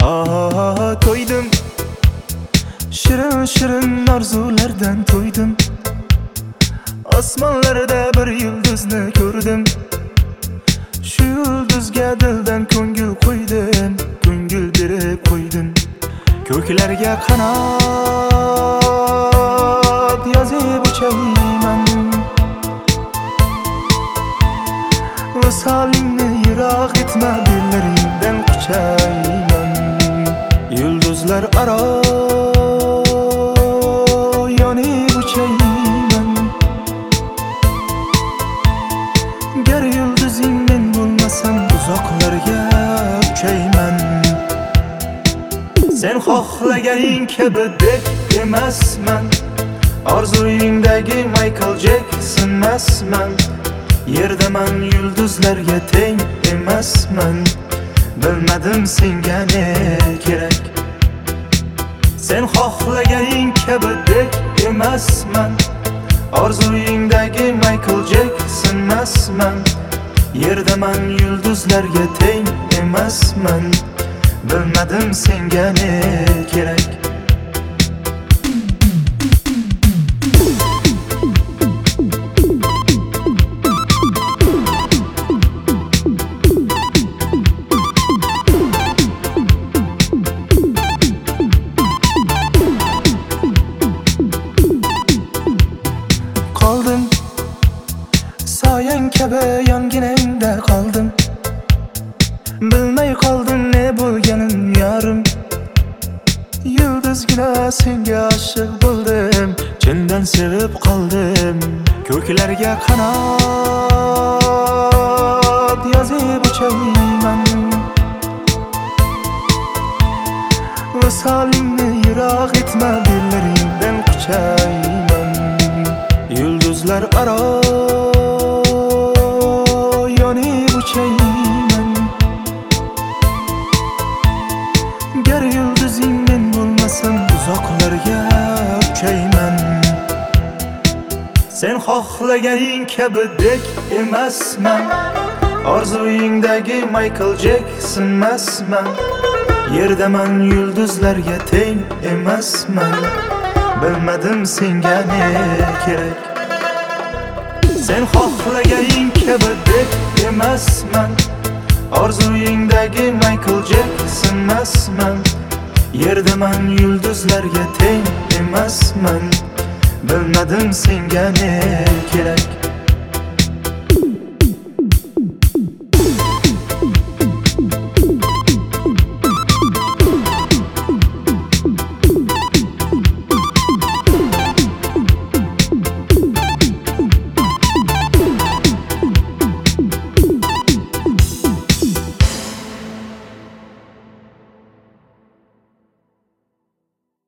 To'ydim, shirin shirin orzulardan to'ydim. Osmonlarda bir yulduzni ko'rdim. Shu yulduzga dildan ko'ngil qo'ydim, ko'ngil berib qo'ydim. Ko'klarga qanot yozib uchayman, visolingni yiroq etma, bellaringdan quchayman. Yulduzlar aro yonib uchayman, gar yulduzing men bo'lmasam uzoqlarga uchayman. Sen xohlaganing kabi deb emasman, orzuyingdagi Michael Jackson emasman. Yerdaman, yulduzlarga teng emasman. Bilmadim senga ne kerak. Sen xohlaganing kabi deb emasman, orzuyingdagi Michael Jackson emasman. Yerdaman, yulduzlarga teng emasman. Bilmadim senga ne kerak. Qoldim, soyang kabi yonginangda qoldim. Bilmay qoldim ne bo'lganin yarim. Yulduzgina senga oshiq bo'ldim, chindan sevib qoldim. Ko'klarga qanot yozib uchayman, visolingni yiroq etma, bellaringdan quchayman. Yulduzlar aro yonib uchayman, gar yulduzing men bo'lmasam uzoqlarga uchayman. Sen xohlaganing kabi dek emasman, orzuyingdagi Michael Jackson emasman. Yerdaman, yulduzlarga teng emasman. Bilmadim senga ne kerak. Sen xohlaganing kabi deb emasman, orzuyingdagi Michael Jackson emasman. Yerdaman, yulduzlarga teng emasman. Bilmadim senga ne kerak.